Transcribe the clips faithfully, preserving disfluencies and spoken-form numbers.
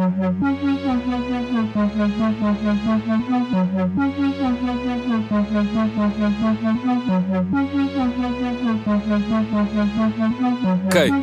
Okej.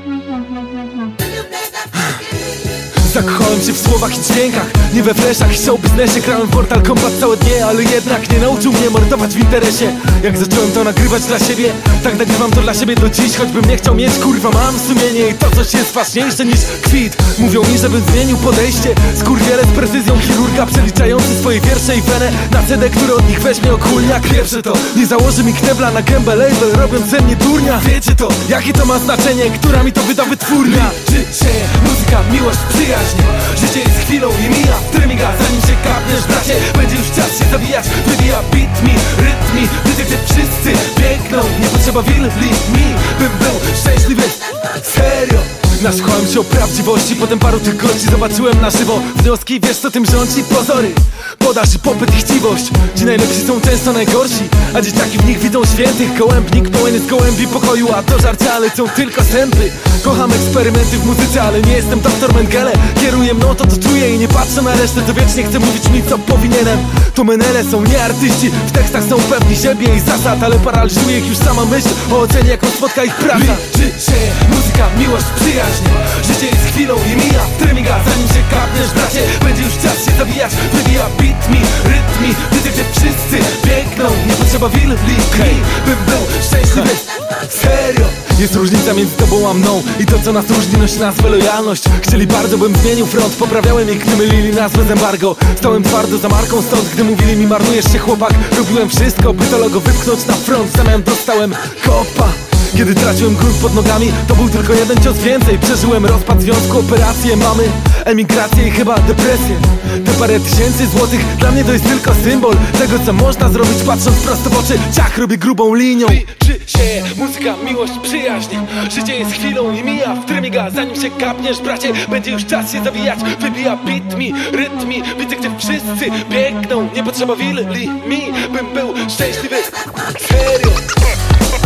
Zakochałem się w słowach i dźwiękach, nie we fleszach i show biznesie. Grałem w Mortal Kombat całe dnie, ale jednak nie nauczył mnie mordować w interesie. Jak zacząłem to nagrywać dla siebie, tak nagrywam to dla siebie do dziś. Choćbym nie chciał mieć, kurwa mam sumienie i to coś jest ważniejsze niż kwit. Mówią mi, żebym zmienił podejście, skurwiele z precyzją chirurga, przeliczający swoje wiersze i wenę na cedę, który od nich weźmie okólnie. Jak pierwsze to nie założy mi knebla na gębę label, robiąc ze mnie durnia. Wiecie to, jakie to ma znaczenie, która mi to wyda wytwórnia. Czy się muzyka, miłość, przyjaźń, życie jest chwilą i mija trymiga, zanim się kapniesz, bracie, będzie już czas się zabijać. Wybija beat mi, rytm mi, widzę, gdzie wszyscy biegną. Nie potrzeba willi mi, bym był szczęśliwy. Serio. Nasłuchałem się o prawdziwości, potem paru tych gości zobaczyłem na żywo. Wnioski, wiesz co tym rządzi? Pozory, podaż i popyt i chciwość. Ci najlepsi są często najgorsi, a dzieciaki w nich widzą świętych. Gołębnik pełen jest gołębi pokoju, a do żarcia lecą tylko sępy. Kocham eksperymenty w muzyce, ale nie jestem doktor Mengele. Kieruję mną to, co czuję i nie patrzę na resztę, co wiecznie chce mówić mi, co powinienem. To menele są nie artyści, w tekstach są pewni siebie i zasad, ale paraliżuje ich już sama myśl o ocenie, jaką spotka ich praca. Liczy się muzyka, miłość, przyjaźń, życie jest chwilą i mija trymiga, zanim się kapniesz, bracie, będzie już czas się zabijać. Wybija beat mi, rytm mi, widzę, gdzie wszyscy biegną. Nie potrzeba willi mi, bym był szczęśliwy. Serio. Jest różnica między tobą a mną i to, co nas różni, nosi nazwę lojalność. Chcieli bardzo, bym zmienił front, poprawiałem ich, gdy mylili nazwę z embargo. Stałem twardo za marką, stąd gdy mówili mi, marnujesz się chłopak. Robiłem wszystko, by to logo wypchnąć na front, w zamian dostałem kopa. Kiedy traciłem grunt pod nogami, to był tylko jeden cios więcej. Przeżyłem rozpad związku, operację mamy, emigrację i chyba depresję. Te parę tysięcy złotych dla mnie to jest tylko symbol tego, co można zrobić, patrząc prosto w oczy. Ciach robi grubą linią. Liczy się muzyka, miłość, przyjaźń, życie jest chwilą i mija w trymiga, zanim się kapniesz, bracie, będzie już czas się zawijać. Wybija beat mi, rytm mi, widzę, gdzie wszyscy biegną. Nie potrzeba willi mi, bym był szczęśliwy. Serio.